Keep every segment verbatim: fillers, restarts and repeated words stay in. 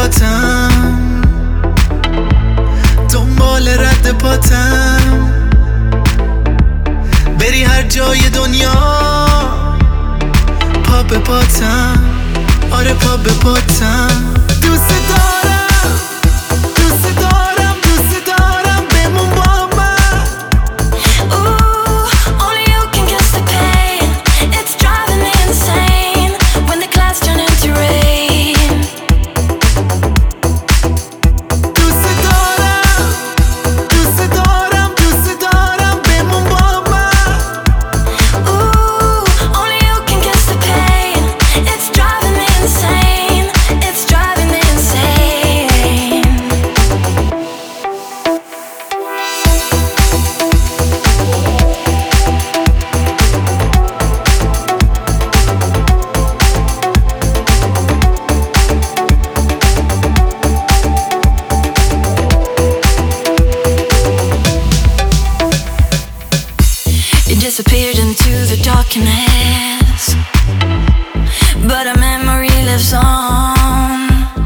پاتم، دنبال رد پاتم، بری هر جای دنیا پا به پاتم، آره پا به پاتم. دوست دارم دوست دارم دوست دارم بمون با من. Ooh, only you can guess the pain. It's driving me insane when the clouds turn into rain. دوست دارم دوست دارم دوست دارم بمون با من. Ooh, only you can guess the pain. It's driving me insane. It's driving me insane. You disappeared into the darkness, but a memory lives on.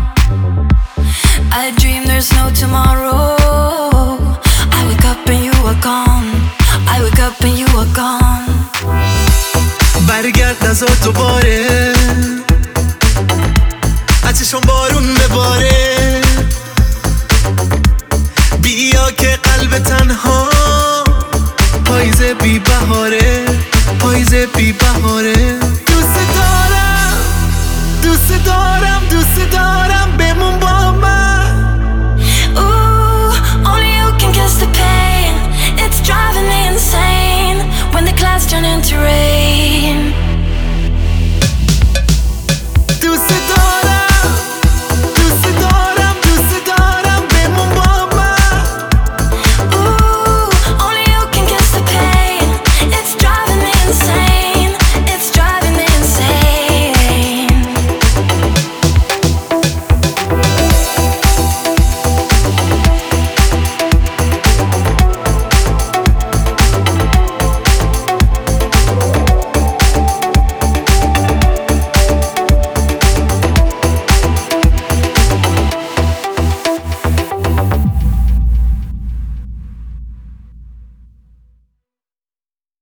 I dream there's no tomorrow. I wake up and you are gone. I wake up and you are gone. برگرد نزار دوباره، از چشم بارون بباره، بیا که قلب تنها پاییز بی بهاره، پاییز بی بهاره. دوست دارم دوست دارم دوست دارم بمون با من. Ooh, only you can guess the pain. It's driving me insane when the clouds turn into rain.